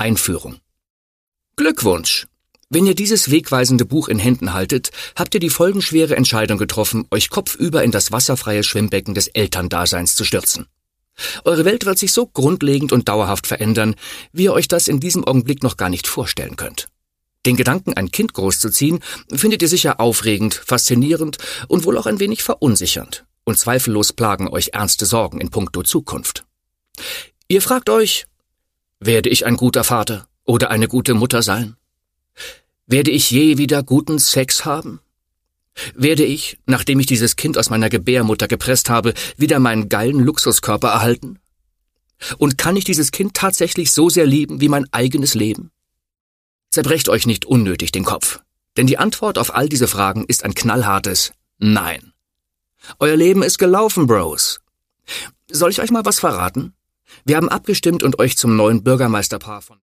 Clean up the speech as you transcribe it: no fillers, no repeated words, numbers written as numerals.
Einführung. Glückwunsch! Wenn ihr dieses wegweisende Buch in Händen haltet, habt ihr die folgenschwere Entscheidung getroffen, euch kopfüber in das wasserfreie Schwimmbecken des Elterndaseins zu stürzen. Eure Welt wird sich so grundlegend und dauerhaft verändern, wie ihr euch das in diesem Augenblick noch gar nicht vorstellen könnt. Den Gedanken, ein Kind großzuziehen, findet ihr sicher aufregend, faszinierend und wohl auch ein wenig verunsichernd. Und zweifellos plagen euch ernste Sorgen in puncto Zukunft. Ihr fragt euch, werde ich ein guter Vater oder eine gute Mutter sein? Werde ich je wieder guten Sex haben? Werde ich, nachdem ich dieses Kind aus meiner Gebärmutter gepresst habe, wieder meinen geilen Luxuskörper erhalten? Und kann ich dieses Kind tatsächlich so sehr lieben wie mein eigenes Leben? Zerbrecht euch nicht unnötig den Kopf, denn die Antwort auf all diese Fragen ist ein knallhartes Nein. Euer Leben ist gelaufen, Bros. Soll ich euch mal was verraten? Wir haben abgestimmt und euch zum neuen Bürgermeisterpaar von